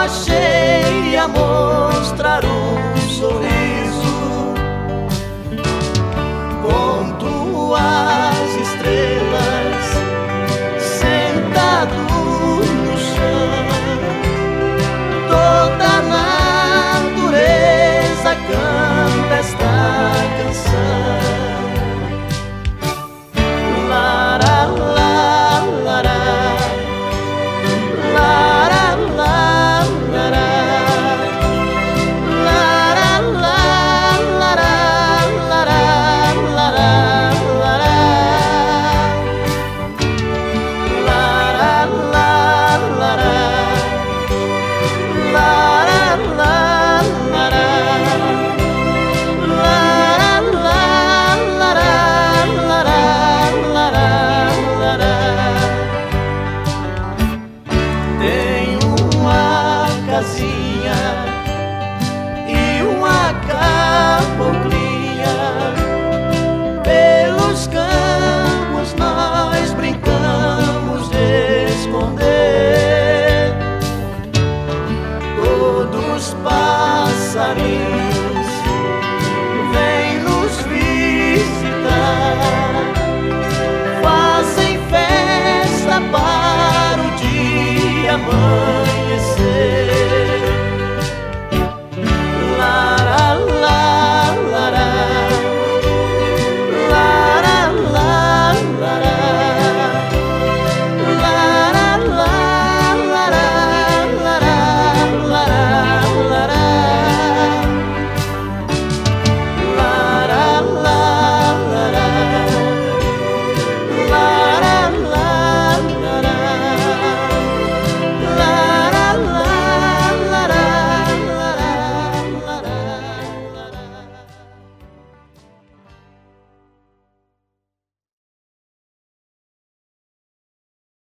lua cheia mostrar um sorriso, com tuas estrelas sentado no chão. Toda a natureza canta esta canção. E uma caboclinha, pelos campos nós brincamos de esconder. Todos os passarinhos vêm nos visitar, fazem festa para o dia amanhecer.